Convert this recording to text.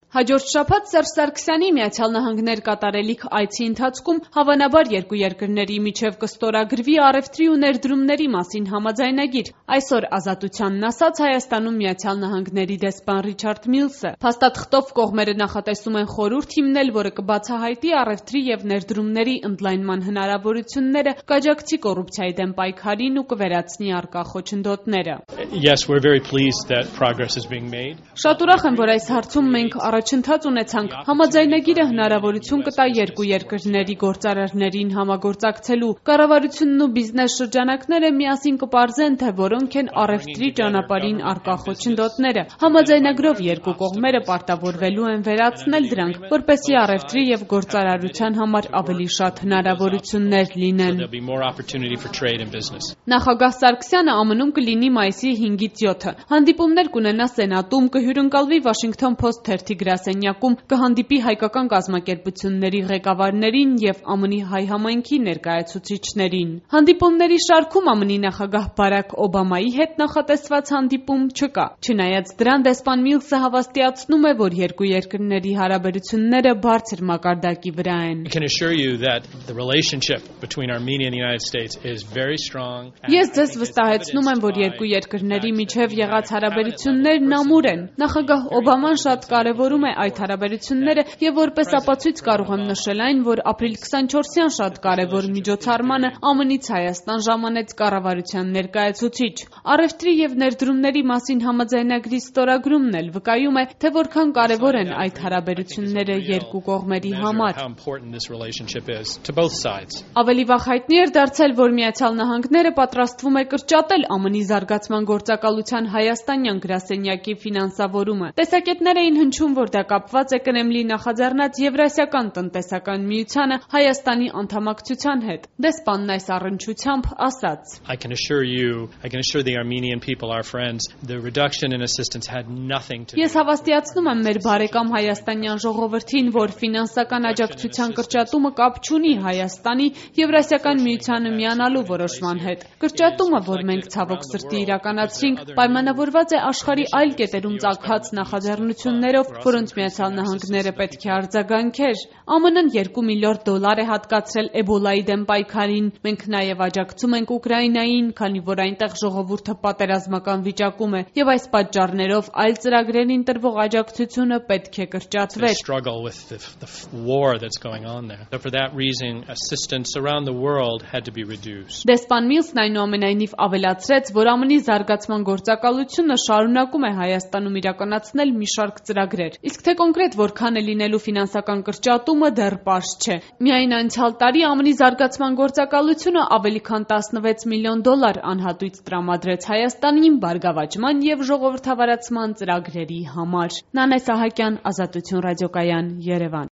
Հաջորդ շաբաթ Սերժ Սարգսյանի Միացյալ Նահանգներ կատարելիք այցի ընթացքում հավանաբար երկու երկրների միջև կստորագրվի առևտրի ու ներդրումների մասին համաձայնագիր։ Այսօր Ազատությանն ասաց Հայաստանում Միացյալ Նահանգների դեսպան Ռիչարդ Միլսը։ Փաստաթղթով կողմերը նախատեսում են խորհուրդ հիմնել, որը կբացահայտի առևտրի եւ ներդրումների ընդլայնման հնարավորությունները, կաջակցի կոռուպցիայի դեմ պայքարին ու կվերացնի առկա խոչընդոտները։ Yes, we're very pleased that progress is being made. Շատ ուրախ եմ, որ այս հարցում մենք առաջընթաց ունեցանք։ Համաձայնագիրը հնարավորություն կտա երկու երկրների գործարարներին համագործակցելու։ Կառավարությունն ու բիզնես շրջանակները միասին կպարզեն, թե որոնք են առևտրի ճանապարհին առկա խոչընդոտները։ Համաձայնագրով երկու կողմերը պարտավորվելու են վերացնել դրանք, որպեսզի առևտրի եւ գործարարության համար ավելի շատ հնարավորություններ լինեն։ Նախագահ Սարգսյանը ԱՄՆ-ում կլինի մայիսի 5-ից 7-ը։ Հանդիպումներ կունենա Սենատում, կհյուրընկալվի Washington Post թերթի գրասենյակում, կհանդիպի հայկական կազմակերպությունների ղեկավարներին եւ ԱՄՆ-ի հայ համայնքի ներկայացուցիչներին։ Հանդիպումների շարքում ԱՄՆ-ի նախագահ Բարաք Օբամայի հետ նախատեսված հանդիպում չկա։ Չնայած դրան, դեսպան Միլսը հավաստիացնում է, որ երկու երկրների հարաբերությունները բարձր մակարդակի վրա են։ Ես ձեզ վստահեցնում եմ, որ երկու երկրների միջև եղած հարաբերություններն ամուր են։ Նախագահ Օբաման շատ կարևորում է այդ հարաբերությունները եւ որպես ապացույց կարող եմ նշել այն, որ ապրիլ 24-յան շատ կարևոր միջոցառմանը ԱՄՆ-ից Հայաստան ժամանեց կառավարության ներկայացուցիչ։ Առևտրի եւ ներդրումների մասին համաձայնագրի ստորագրումն էլ վկայում է, թե որքան կարևոր են այդ հարաբերությունները երկու կողմերի համար։ Ավելի վաղ հայտնի էր դարձել, որ Միացյալ Նահանգները պատրաստվում է կրճատել ԱՄՆ-ի զարգացման գործակալության հայաստանյան գրասենյակի ֆինանսավորումը։ Տեսակետներ էին հնչում, որ դա կապված է Կրեմլի նախաձեռնած Եվրասիական տնտեսական միությանը Հայաստանի անդամակցության հետ։ Դեսպանն այս առնչությամբ ասաց. Ես հավաստիացնում եմ մեր բարեկամ հայաստանյան ժողովրդին, որ ֆինանսական աջակցության կրճատումը կապ չունի Հայաստանի Եվրասիական միությանը միանալու որոշման հետ։ Կրճատումը, որ մենք ցավոք սրտի իրականացրինք, պայմանավորված է աշխարհի այլ կետերում ծագած նախաձեռնություններով, որոնց Միացյալ Նահանգները պետք է արձագանքեր։ ԱՄՆ-ն $2 միլիարդ է հատկացրել Էբոլայի դեմ պայքարին։ Մենք նաև աջակցում ենք Ուկրաինային, քանի որ այնտեղ ժողովուրդը պատերազմական վիճակում է, եւ այս պատճառներով այլ ծրագրերին տրվող աջակցությունը պետք է կրճատվեր։ Դեսպան Միլսն այնուամենայնիվ ավելացրեց, որ ԱՄՆ-ի զարգացման գործակալությունը շարունակում է Հայաստանում իրականացնել մի շարք ծրագրեր։ Իսկ թե կոնկրետ որքան է լինելու ֆինանսական կրճատումը դեռ պարզ չէ։ Միայն անցյալ տարի ԱՄՆ-ի զարգացման գործակալությունը ավելի քան $16 միլիոն անհատույց տրամադրեց Հայաստանին բարգավաճման եւ ժողովրդավարացման ծրագրերի համար։ Նանե Սահակյան, Ազատություն ռադիոկայան, Երևան։